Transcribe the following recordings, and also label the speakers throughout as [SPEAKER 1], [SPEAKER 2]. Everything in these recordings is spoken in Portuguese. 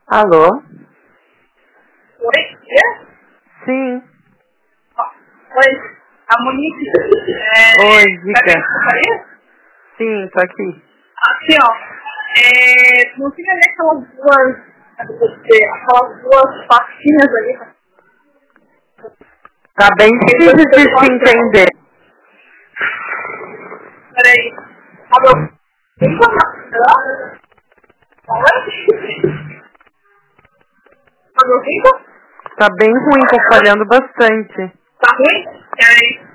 [SPEAKER 1] Alô?
[SPEAKER 2] Oi?
[SPEAKER 1] Sim.
[SPEAKER 2] Oi, a Monique.
[SPEAKER 1] Oi, diga.
[SPEAKER 2] Tá.
[SPEAKER 1] Sim, tô aqui.
[SPEAKER 2] Aqui, ó. Não tinha ali aquelas duas pastinhas ali.
[SPEAKER 1] Tá bem difícil de se entender.
[SPEAKER 2] Peraí. Alô? Alô, Viva?
[SPEAKER 1] Tá bem ruim, tá falhando bastante.
[SPEAKER 2] Tá ruim? Peraí.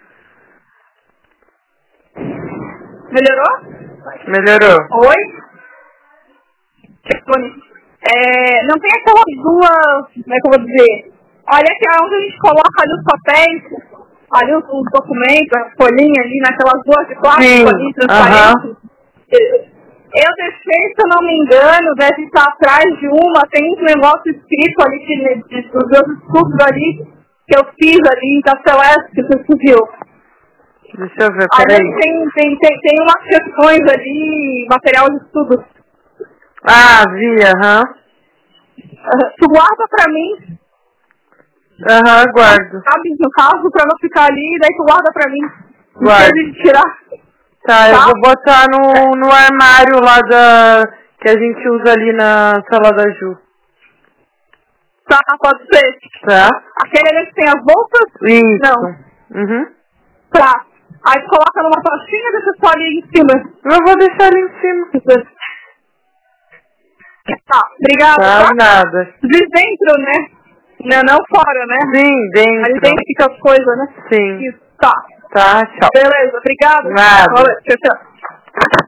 [SPEAKER 2] Melhorou?
[SPEAKER 1] Melhorou.
[SPEAKER 2] Oi? Não tem aquelas duas, como é que eu vou dizer? Olha que é onde a gente coloca ali os papéis, ali os documentos, a folhinha ali, naquelas duas de plástico ali, transparente. Eu deixei, se eu não me engano, deve estar atrás de uma, tem um negócio escrito ali dos meus estudos ali, que eu fiz ali da Celeste, que você viu.
[SPEAKER 1] Deixa eu ver,
[SPEAKER 2] Ali
[SPEAKER 1] peraí.
[SPEAKER 2] tem umas questões ali, material de estudo.
[SPEAKER 1] Ah, vi, aham.
[SPEAKER 2] Tu guarda pra mim,
[SPEAKER 1] Aham, guardo.
[SPEAKER 2] sabe, no caso, pra não ficar ali, daí tu guarda pra mim.
[SPEAKER 1] Guardo.
[SPEAKER 2] Em vez de tirar.
[SPEAKER 1] Tá, eu vou botar no armário lá que a gente usa ali na sala da Ju.
[SPEAKER 2] Tá, pode ser.
[SPEAKER 1] Tá?
[SPEAKER 2] Aquele ali que tem as bolsas?
[SPEAKER 1] Isso.
[SPEAKER 2] Não.
[SPEAKER 1] Uhum.
[SPEAKER 2] Tá. Aí tu coloca numa pastinha e deixa só ali em cima.
[SPEAKER 1] Eu vou deixar ali em cima.
[SPEAKER 2] Tá, obrigada.
[SPEAKER 1] Tá, nada.
[SPEAKER 2] De dentro, né? Não fora, né?
[SPEAKER 1] Sim, dentro.
[SPEAKER 2] Ali dentro fica as coisas, né?
[SPEAKER 1] Sim.
[SPEAKER 2] Isso, tá.
[SPEAKER 1] Tá, tchau.
[SPEAKER 2] Beleza, obrigada.
[SPEAKER 1] Nada.
[SPEAKER 2] Valeu, tchau, tchau.